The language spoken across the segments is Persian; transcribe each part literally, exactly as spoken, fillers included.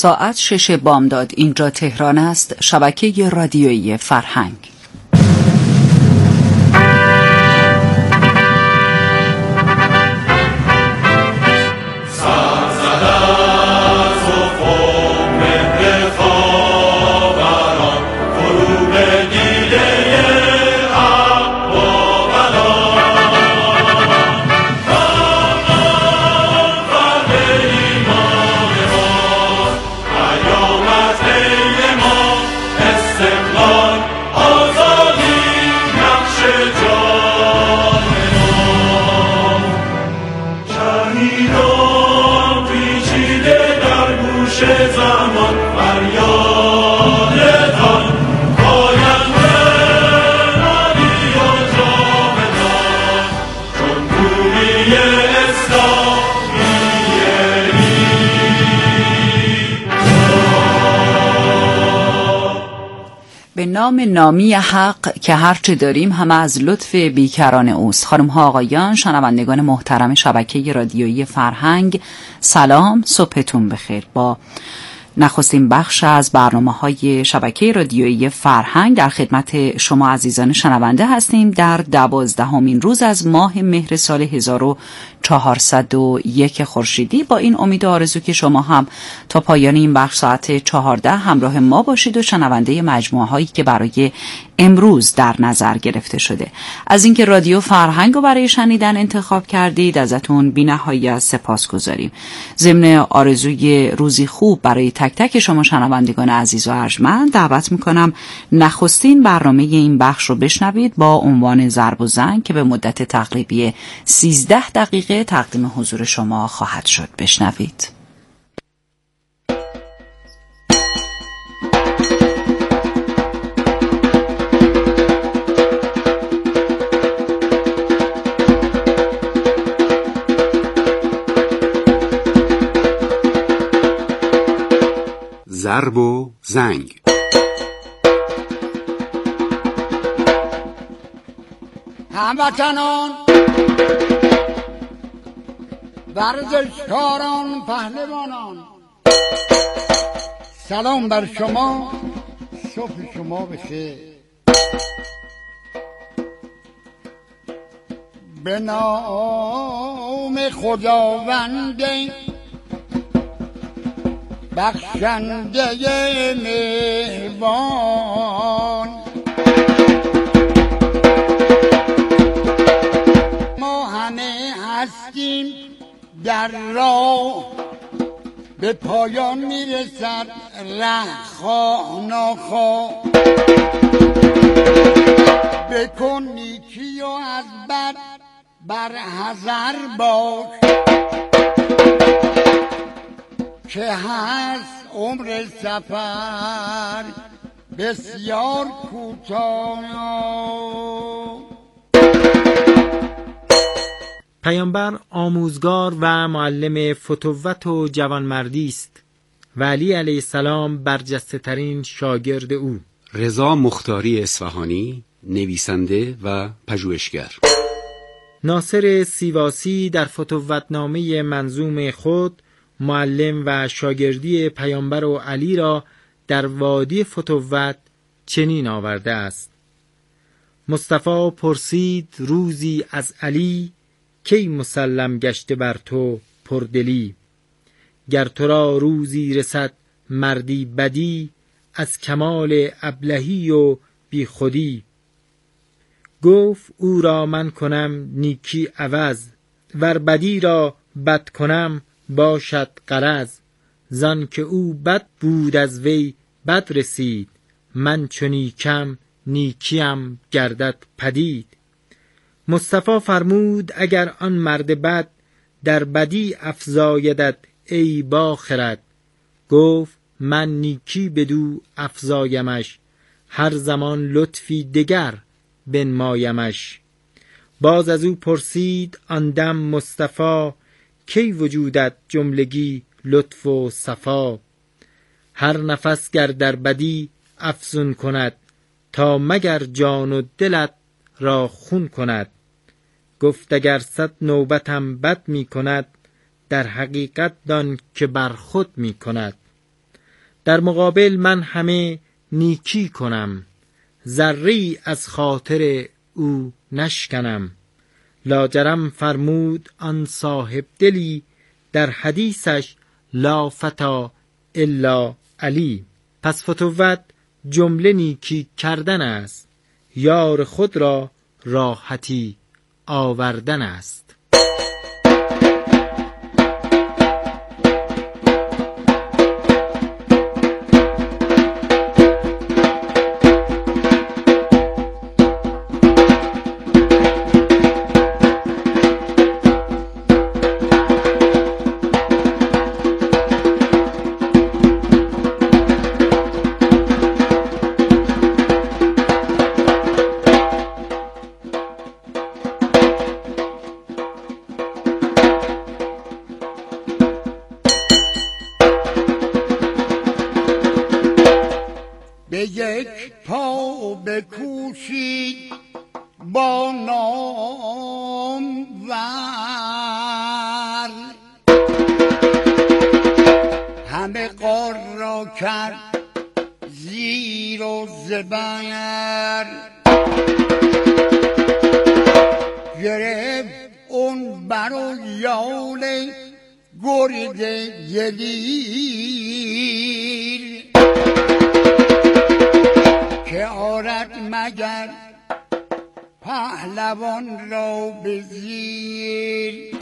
ساعت شش بامداد. اینجا تهران است. شبکه رادیویی فرهنگ. به نام نامی حق که هرچه داریم همه از لطف بیکران اوست. خانم ها آقایان، شنوندگان محترم شبکه رادیویی فرهنگ، سلام، صبحتون بخیر. با نخستین بخش از برنامه‌های شبکه رادیویی فرهنگ در خدمت شما عزیزان شنونده هستیم. در دوازدهمین روز از ماه مهر سال هزار و چهارصد و یک خورشیدی، با این امید و آرزو که شما هم تا پایان این بخش ساعت چهارده همراه ما باشید و شنونده مجموعه هایی که برای امروز در نظر گرفته شده. از اینکه رادیو فرهنگ رو برای شنیدن انتخاب کردید ازتون بی‌نهایت سپاسگزاریم. ضمن آرزوی روزی خوب برای تک تک شما شنوندگان عزیز و ارجمند، دعوت میکنم نخستین برنامه این بخش رو بشنوید با عنوان ضرب و زنگ که به مدت تقریبی سیزده دقیقه تقدیم حضور شما خواهد شد. بشنوید. ضرب و زنگ. هموطنان، ورزشکاران، پهلوانان، سلام بر شما، صبح شما بخیر. به نام خداوند بخشنده مهربان، ما همه هستیم در راه، به پایان میرسد ره خواه ناخواه. بکن نیکی و از بد بر حذر باش، که هست عمر سفر بسیار کوتاه. پیامبر آموزگار و معلم فتوت و جوانمردی است و علی علیه السلام برجسته ترین شاگرد او. رضا مختاری اصفهانی، نویسنده و پژوهشگر. ناصر سیواسی در فتوتنامه منظوم خود معلم و شاگردی پیامبر و علی را در وادی فتوت چنین آورده است: مصطفی پرسید روزی از علی، کی مسلم گشته بر تو پردلی. گر تو را روزی رسد مردی بدی، از کمال ابلهی و بی خودی. گفت او را من کنم نیکی عوض، ور بدی را بد کنم باشد غرض. زان که او بد بود از وی بد رسید، من چو نیکم نیکیم گردد پدید. مصطفی فرمود اگر آن مرد بد، در بدی افزایدت ای با خرد. گفت من نیکی بدو افزایمش، هر زمان لطفی دگر بنمایمش. باز از او پرسید آن دم مصطفی، کی وجودت جملگی لطف و صفا. هر نفس گر در بدی افزون کند، تا مگر جان و دلت را خون کند. گفت اگر صد نوبتم بد می کند، در حقیقت دان که بر خود می کند. در مقابل من همه نیکی کنم، ذره‌ای از خاطر او نشکنم. لاجرم فرمود آن صاحب دلی، در حدیثش لا فتا الا علی. پس فتوت جمله نیکی کردن است، یار خود را راحتی آوردن است. به یک پا بکوشید با نامور، همه غار را کرد زیر و زبر. گرفت اون بر و یال گرد دلیر، که آرد مگر پهلوان را به زیر.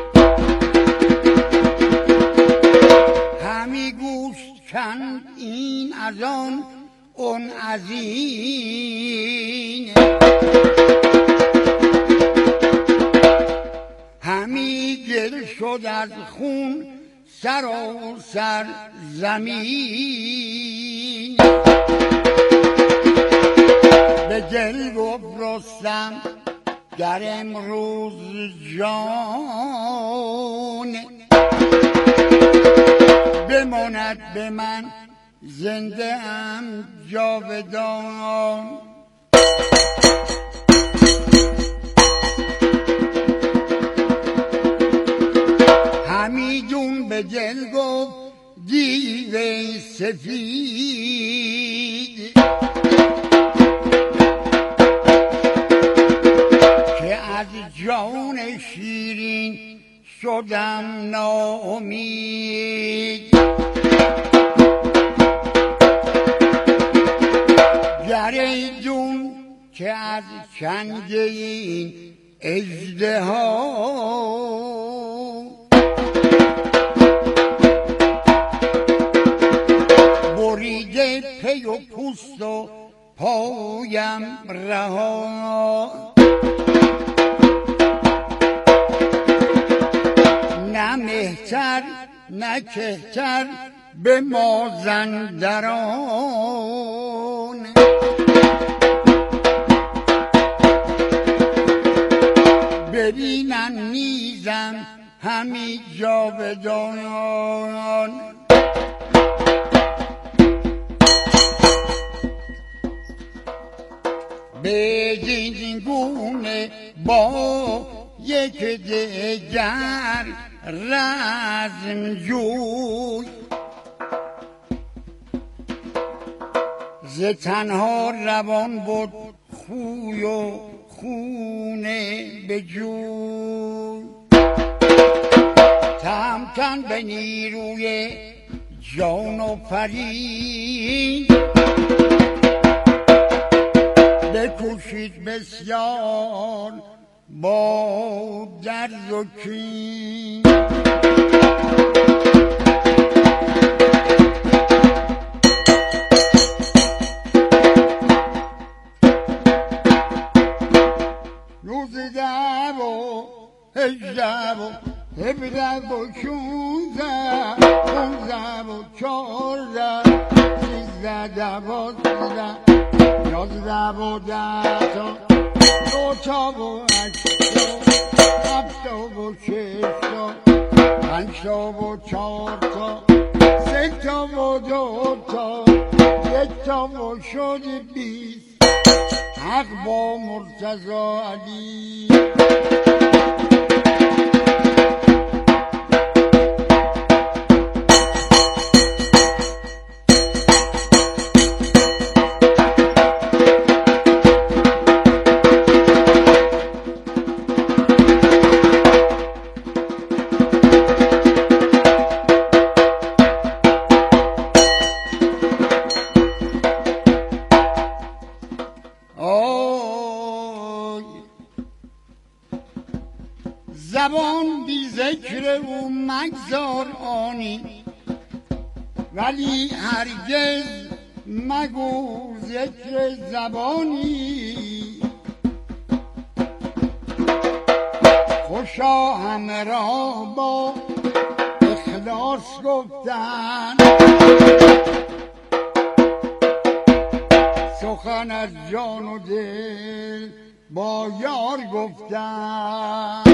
همی گوش کند این از آن اون از این، همی گل شد از خون سراسر زمین. به دل گفت رستم در امروز جان، بماند به من زنده ام جاودان. همیدون به دل گفت دیو سفید، که از جان شیرین شدم ناامید. گریدون که از چنگ این اژدها، بریده پی و پوست و پایم رها. نه مهتر نه کهتر به مازندران، ببینن نیزم همی جاودان. بدین گونه با یک دگر رزم جوی، ز تنها روان بود خوی و خونه به جوی. تهمتن به نیروی جان و فرید، بکوشید بسیار با درد و کین. نوزده و هجده و هفده و شونزده پونزده و چارده سیزده دوازده یازده و ده تا دو تا و هشت تا هفت تا و شش تا پنج تا و چار تا سه تا و دو تا یک تا و شد بیست. حق با مرتضی علی. بی ذکر او مگذار آنی، ولی هرگز مگو ذکر زبانی. خوشا همه را با اخلاص گفتن، سخن از جان و دل با یار گفتن.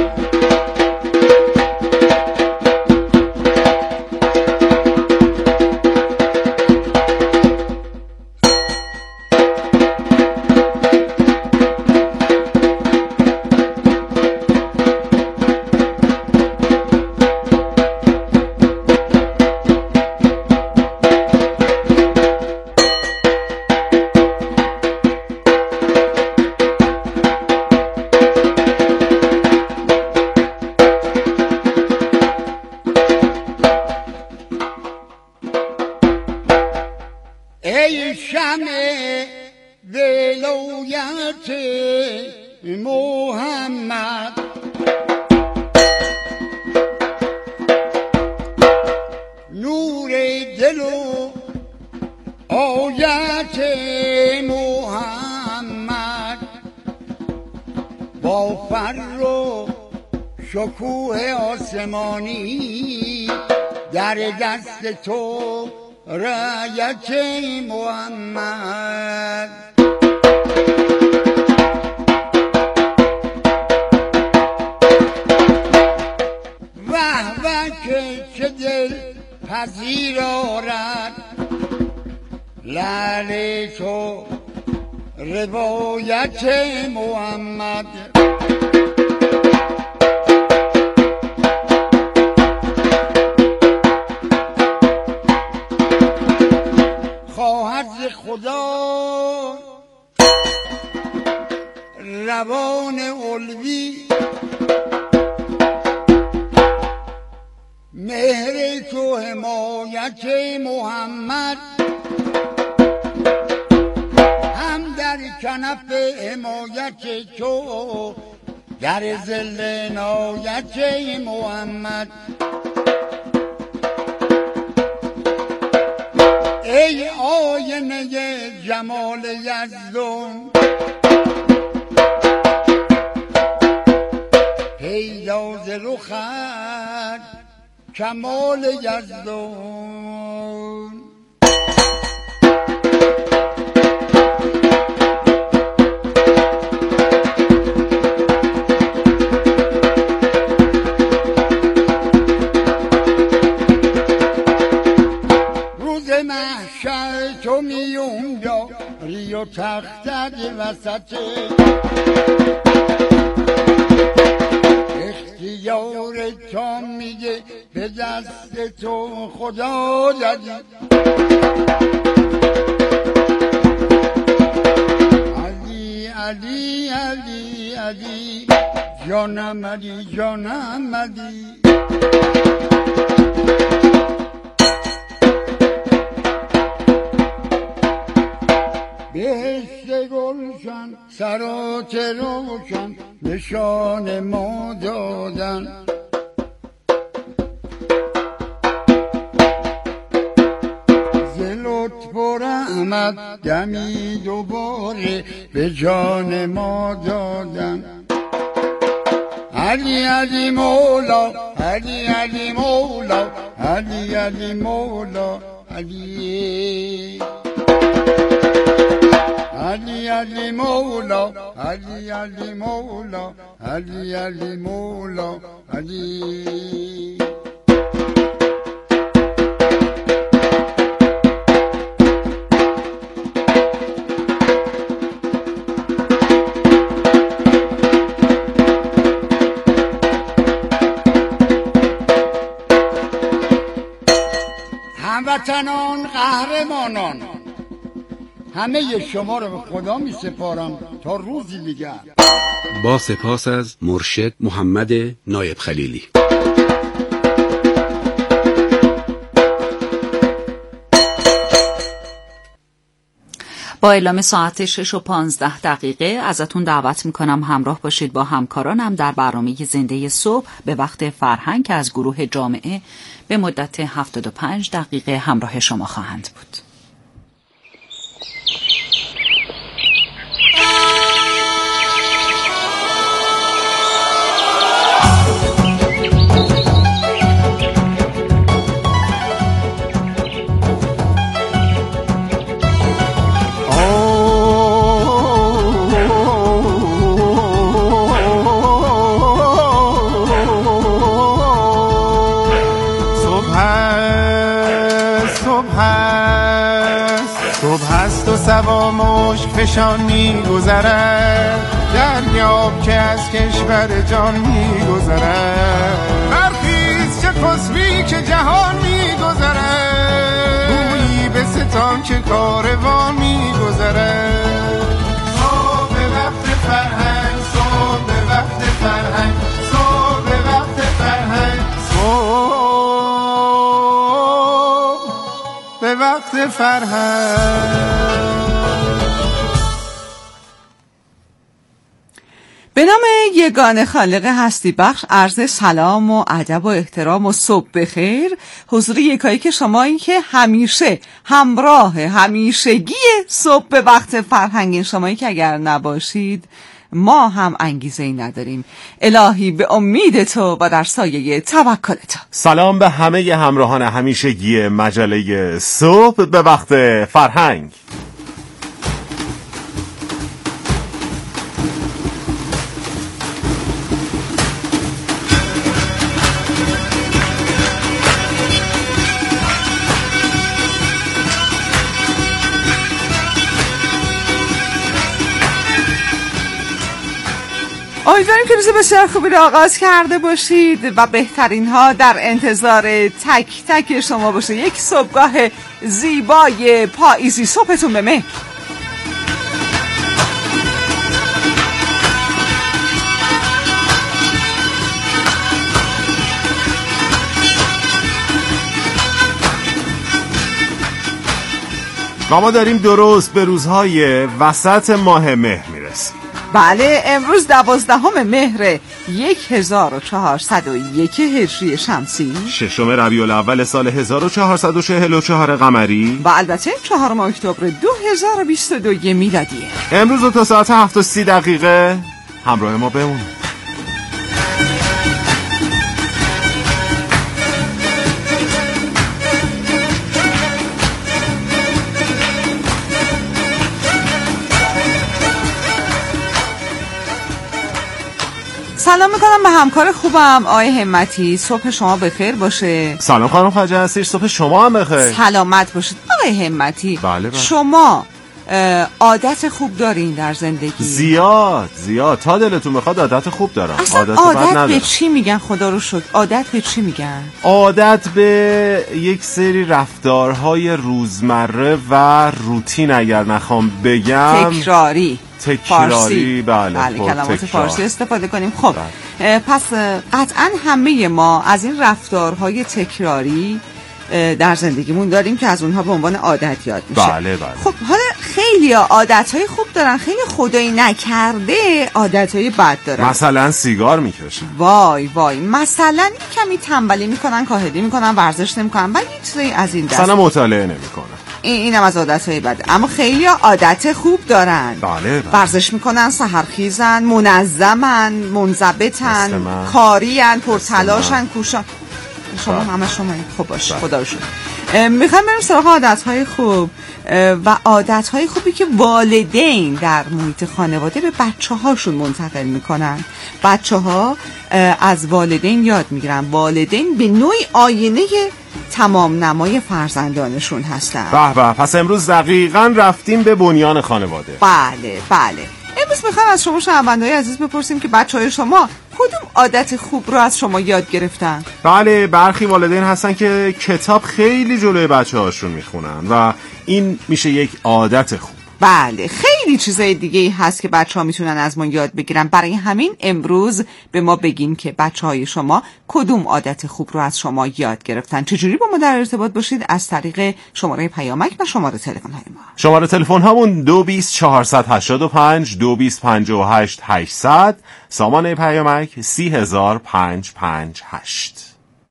ای شمع ولایت محمد، نور دل و آیت محمد، با فر و شکوه آسمانی در دست تو رایت محمد. وه وه که چه دل پذیر آرد لعل تو روایت محمد. خواهد ز خدا روان علوی، مهر تو حمایت محمد، هم در کنف حمایت تو در ظل عنایت محمد. ای آینه جمال یزدان، پیدا ز رخت کمال یزدان. محشر تو میون داری و تختت وسط، اختیار تو میگه به دست تو خدا دادی. علی علی علی علی جانم علی جانم علی. بهشت گلشن سرات روشن نشان ما دادن، ز لطف و رحمت دمی دوباره به جان ما دادن. علی علی مولا علی علی مولا علی علی مولا علی علی علی مولا علی علی مولا علی علی مولا علی. هموطنان قهرمانان، همه شما رو به خدا می سپارم تا روزی دیگر. با سپاس از مرشد محمد نایب خلیلی. با اعلام ساعت شش و پانزده دقیقه ازتون دعوت میکنم همراه باشید با همکارانم در برنامه زنده صبح به وقت فرهنگ که از گروه جامعه به مدت هفتاد و پنج دقیقه همراه شما خواهند بود. سوا مشک فشان می گذرد، دریاب که از کشور جان می گذرد. برخیز چه خسبی که جهان می گذرد، گویی به ستان که کاروان می گذرد. صبح به وقت فرهنگ، صبح به وقت فرهنگ، صبح به وقت فرهنگ، صبح به وقت فرهنگ. به نام یگانه خالق هستی بخش عرض سلام و ادب و احترام و صبح بخیر حضور یکایی که شمایی که همیشه همراه همیشگی صبح به وقت فرهنگین، شمایی که اگر نباشید ما هم انگیزه ای نداریم. الهی به امید تو و در سایه توکل تو. سلام به همه همراهان همیشگی مجله صبح به وقت فرهنگ. امیدواریم که روز بسیار خوبی رو آغاز کرده باشید و بهترین ها در انتظار تک تک شما باشه. یک صبحگاه زیبای پاییزی. صبحتون به مهر. و ما داریم درست به روزهای وسط ماه مهر میرسیم. بله، امروز دوازدهم مهر یک هزار و چهارصد و یک هجری شمسی، ششم ربیع الاول سال هزار و چهارصد و چهل و چهار قمری و البته چهارم اکتبر دو هزار و بیست و دو میلادیه. امروز تا ساعت هفت و سی دقیقه همراه ما بمونید. سلام میکنم به همکار خوبم آقای همتی. صبح شما بخیر باشه. سلام خانم خواجه هستید. صبح شما هم بخیر. سلامت باشید آقای همتی. بله بله. شما عادت خوب دارین در زندگی؟ زیاد زیاد. تا دلتون بخواد عادت خوب دارم. اصلا عادت, عادت به چی میگن؟ خدا رو شکر عادت به چی میگن؟ عادت به یک سری رفتارهای روزمره و روتین، اگر نخوام بگم تکراری. تکراری. فارسی. بله, بله کلمات تکرار. فارسی استفاده کنیم. خب پس قطعا همه ما از این رفتارهای تکراری در زندگیمون داریم که از اونها به عنوان عادت یاد میشه. بله بله. خب حالا خیلی عادتهای خوب دارن، خیلی خدایی نکرده عادتهای بد دارن. مثلا سیگار میکشن. وای وای. مثلا کمی تنبلی میکنن، کاهلی میکنن، ورزش نمیکنن و یه چیزی از این دست. مثلا مطالعه نمیکنن. این اینم از عادتهای بده. اما خیلی عادت خوب دارن. بله بله. ورزش میکنن، سحرخیزن، منظمن، منضبطن، کارین، پرتلاشن، کوشان. شما همه شما خوب باشه. خدا رو شکر. میخوام بریم سراغ عادتهای خوب و عادتهای خوبی که والدین در محیط خانواده به بچه هاشون منتقل میکنن. بچه ها از والدین یاد میگیرن. والدین به نوعی آینه تمام نمای فرزندانشون هستن. به به. پس امروز دقیقاً رفتیم به بنیان خانواده. بله بله. امروز میخوام از شما شنونده‌های عزیز بپرسیم که بچه‌های شما کدوم عادت خوب رو از شما یاد گرفتن؟ بله، برخی والدین هستن که کتاب خیلی جلوی بچه هاشون میخونن و این میشه یک عادت خوب. بله، خیلی چیزای دیگه ای هست که بچه ها میتونن از ما یاد بگیرن. برای همین امروز به ما بگین که بچه های شما کدوم عادت خوب رو از شما یاد گرفتن. چجوری با ما در ارتباط باشید؟ از طریق شماره پیامک و شماره تلفن های ما. شماره تلفن همون دو بیست چهارصد هشتاد و پنج دو بیست پنجاه و هشت هشتصد، سامانه پیامک سی هزار پنج پنج هشت.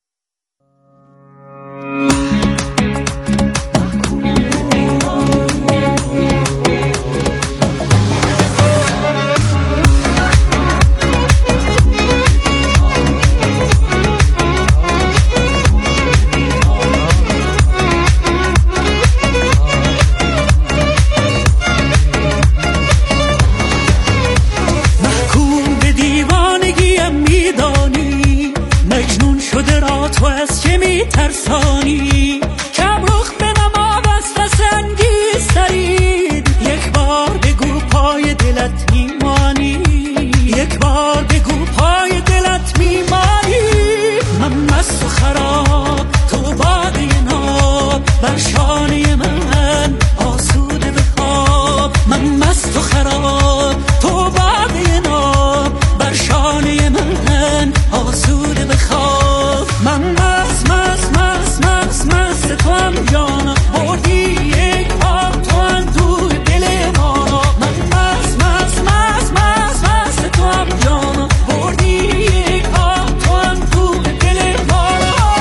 تو از که می ترسانی کم رخ به نما بست سنگی سرید، یک بار بگو پای دلت میمانی، یک بار بگو پای دلت میمانی. من مست و خراب تو باده ناب بر شانه من آسوده بخواب. من مست و خراب تو باده ناب بر شانه من آسوده بخواب. من مست مست مست مست مست تو هم جانا بردی یک پا تو هم تو دل ما. من مست مست مست مست مست تو هم جانا بردی یک پا تو هم تو دل ما.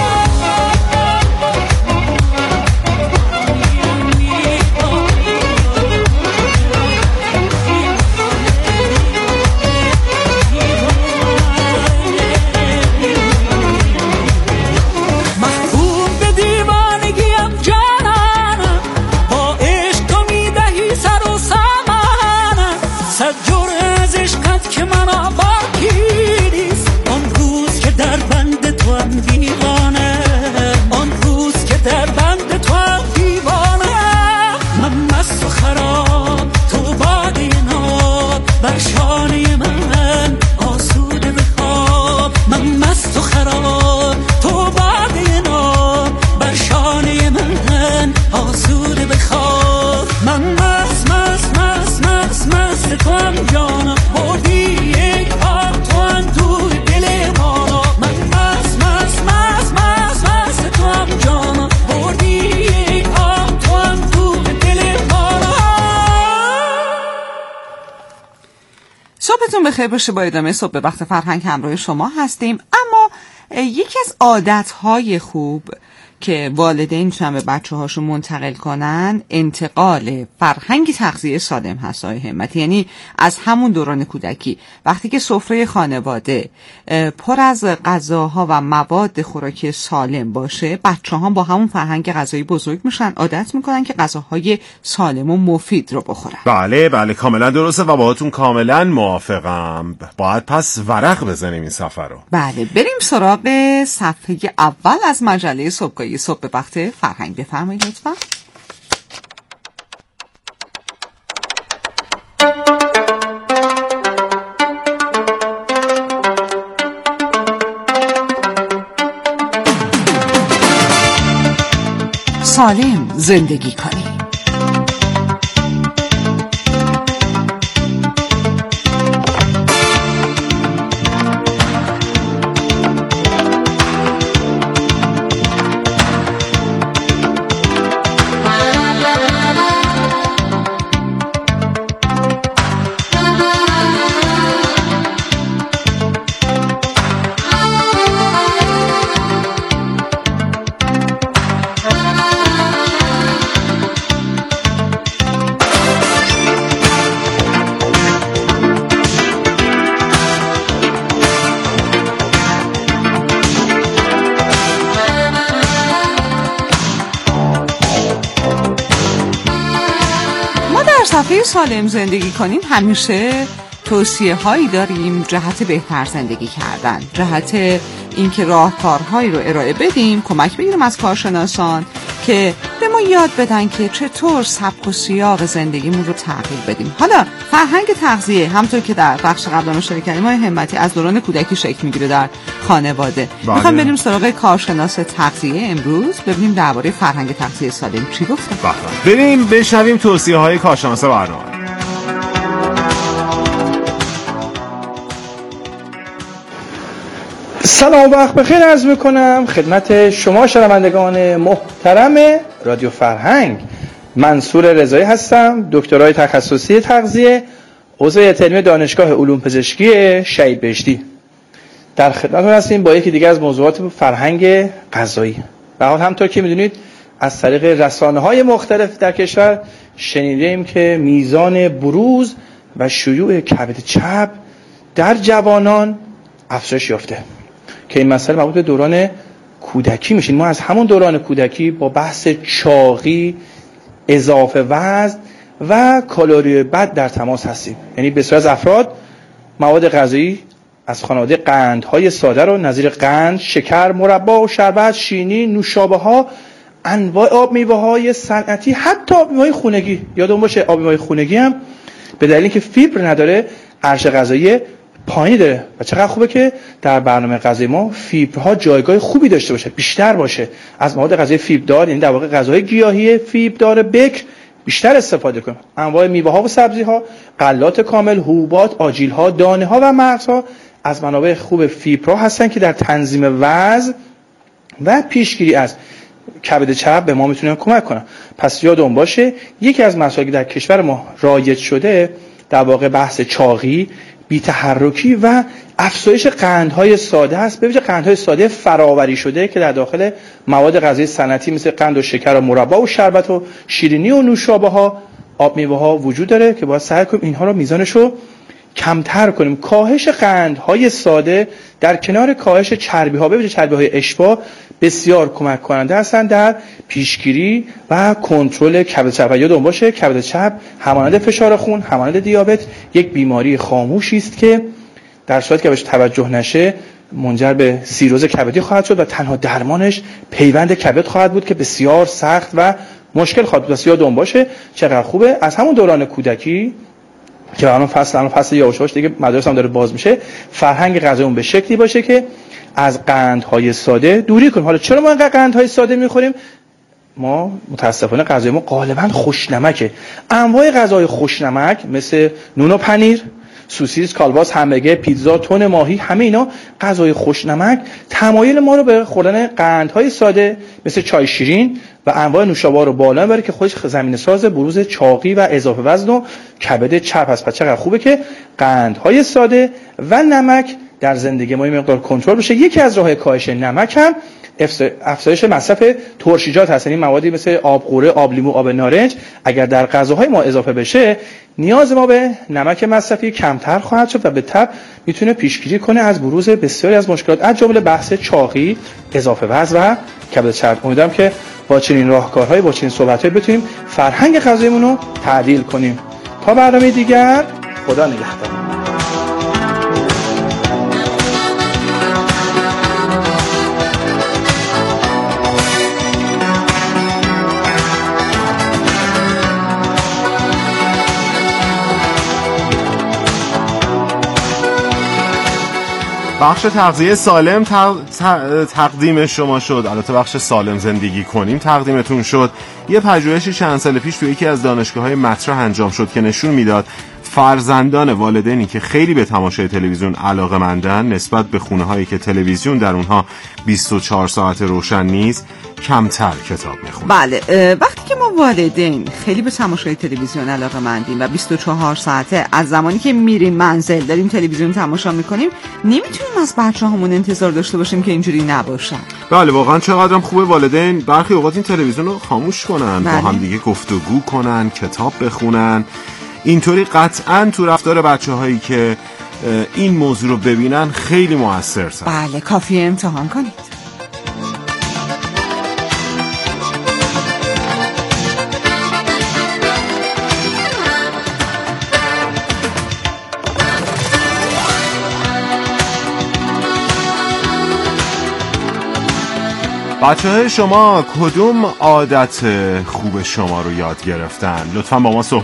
صبحتون بخیر باشه. با ادامه صبح به وقت فرهنگ همراه شما هستیم. اما یکی از عادتهای خوب که والدین میتونن به بچه هاشون منتقل کنن انتقال فرهنگ تغذیه سالم هست آقای همتی. یعنی از همون دوران کودکی وقتی که سفره خانواده پر از غذاها و مواد خوراکی سالم باشه، بچه ها با همون فرهنگ غذایی بزرگ میشن، عادت میکنن که غذاهای سالم و مفید رو بخورن. بله بله کاملا درسته و باهاتون کاملا موافقم. باید پس ورق بزنیم این سفر رو. بله بریم سراغ صفحه اول از مجله صبحگاهی صبح به وقت فرهنگ. بفرمایید لطفا. سالم زندگی کنید. صفحه سالم زندگی کنیم همیشه توصیه هایی داریم جهت بهتر زندگی کردن، جهت اینکه راهکارهایی رو ارائه بدیم، کمک بگیریم از کارشناسان که به ما یاد بدن که چطور سبک و سیاق زندگیمون رو تغییر بدیم. حالا فرهنگ تغذیه همونطور که در بخش قبل اشاره کردیم آقای همتی از دوران کودکی شکل میگیره در خانواده. میخوام بریم سراغ کارشناس تغذیه امروز ببینیم درباره فرهنگ تغذیه سالم چی گفتن. بریم بشنویم توصیه های کارشناس برنامه. سلام وقت بخیر عرض میکنم خدمت شما شنوندگان محترم رادیو فرهنگ. منصور رضایی هستم، دکترای تخصصی تغذیه، عضو هیئت علمی دانشگاه علوم پزشکی شهید بهشتی. در خدمتتون هستیم با یکی دیگه از موضوعات فرهنگ غذایی. به حال همونطور که میدونید از طریق رسانه‌های مختلف در کشور شنیدیم که میزان بروز و شیوع کبد چرب در جوانان افزایش یافته که این مسئله مربوط به دوران کودکی میشه. ما از همون دوران کودکی با بحث چاقی، اضافه وزن و کالری بد در تماس هستیم. یعنی بسیار از افراد مواد غذایی از خانواده قندهای ساده رو نظیر قند، شکر، مربا و شربت، شیرینی، نوشابه‌ها، انواع آب میوه‌های صنعتی، حتی آب میوه‌های خونگی. یادمون باشه آب میوه‌های خونگی هم به دلیلی که فیبر نداره ارزش غذایی پایینی داره و چقدر خوبه که در برنامه غذایی ما فیبرها جایگاه خوبی داشته باشه، بیشتر باشه. از مواد غذایی فیبردار، یعنی در واقع غذاهای گیاهی فیبردار بکر بیشتر استفاده کنیم. انواع میوه‌ها و سبزی‌ها، غلات کامل، حبوبات، آجیل‌ها، دانه‌ها و مغزها از منابع خوب فیبرها هستن که در تنظیم وزن و پیشگیری از کبد چرب به ما میتونن کمک کنن. پس یادمون باشه یکی از مسائلی که در کشور ما رایج شده در واقع بحث چاقی، بی‌تحرکی و افزایش قندهای ساده است. ببینید قندهای ساده فراوری شده که در داخل مواد غذایی صنعتی مثل قند و شکر و مربا و شربت و شیرینی و نوشابه‌ها، آب میوه‌ها وجود داره که باید سعی کنیم اینها رو میزانش رو کمتر کنیم. کاهش قندهای ساده در کنار کاهش چربی‌ها، ببینید چربی‌های اشباع بسیار کمک کننده هستند در پیشگیری و کنترل کبد چرب. یادتون باشه کبد چرب همانند فشار خون، همانند دیابت یک بیماری خاموشی است که در صورتی که بهش توجه نشه منجر به سیروز کبدی خواهد شد و تنها درمانش پیوند کبد خواهد بود که بسیار سخت و مشکل خواهد بود. یادتون باشه چقدر خوبه از همون دوران کودکی که الان فصل الان فصل یواش یواش دیگه مدارس هم داره باز میشه، فرهنگ غذایمون به شکلی باشه که از قندهای ساده دوری کنیم. حالا چرا ما اینقدر قندهای ساده میخوریم؟ ما متاسفانه غذای ما غالبا خوشنمکه. انواع غذای خوشنمک مثل نون و پنیر، سوسیس، کالباس، همبرگر، پیتزا، تن ماهی، همه اینا غذای خوشنمک تمایل ما رو به خوردن قندهای ساده مثل چای شیرین و انواع نوشابه رو بالا میبره که خودش زمینه ساز بروز چاقی و اضافه وزن و کبد چرب هست. پس چقدر خوبه که قندهای ساده و نمک در زندگی ما این مقدار کنترل بشه. یکی از راه‌های کاهش نمک هم افزایش مصرف ترشیجات هست. یعنی موادی مثل آب قوره، آب لیمو، آب نارنج اگر در غذاهای ما اضافه بشه نیاز ما به نمک مصرفی کمتر خواهد شد و به تبع میتونه پیشگیری کنه از بروز بسیاری از مشکلات از جمله بحث چاقی، اضافه وزن و کبد چرب. امیدوارم که با چنین راهکارهایی با چنین صحبت‌هایی بتونیم فرهنگ غذاییمون رو تعدیل کنیم. تا برنامه دیگر خدا نگهدار. بخش تغذیه سالم تقدیم شما شد. البته بخش سالم زندگی کنیم تقدیمتون شد. یه پژوهشی چند سال پیش تو یکی از دانشگاه‌های مطرح انجام شد که نشون میداد فرزندان والدینی که خیلی به تماشای تلویزیون علاقه‌مندن نسبت به خونه‌هایی که تلویزیون در اونها بیست و چهار ساعت روشن نیست کمتر کتاب میخونن. بله، وقتی که ما والدین خیلی به تماشای تلویزیون علاقه‌مندیم و بیست و چهار ساعته از زمانی که میریم منزل داریم تلویزیون تماشا میکنیم، نمیتونیم از بچه‌هامون انتظار داشته باشیم که اینجوری نباشن. بله واقعا چقدرم خوبه والدین برخی اوقات این تلویزیون رو خاموش کنن، بله. با هم دیگه گفتگو کنن، کتاب بخونن. اینطوری قطعاً تو رفتار بچه‌هایی که این موضوع رو ببینن خیلی موثر است. بله، کافیه امتحان کنید. بچه های شما کدوم عادت خوب شما رو یاد گرفتن؟ لطفا با ما صحبت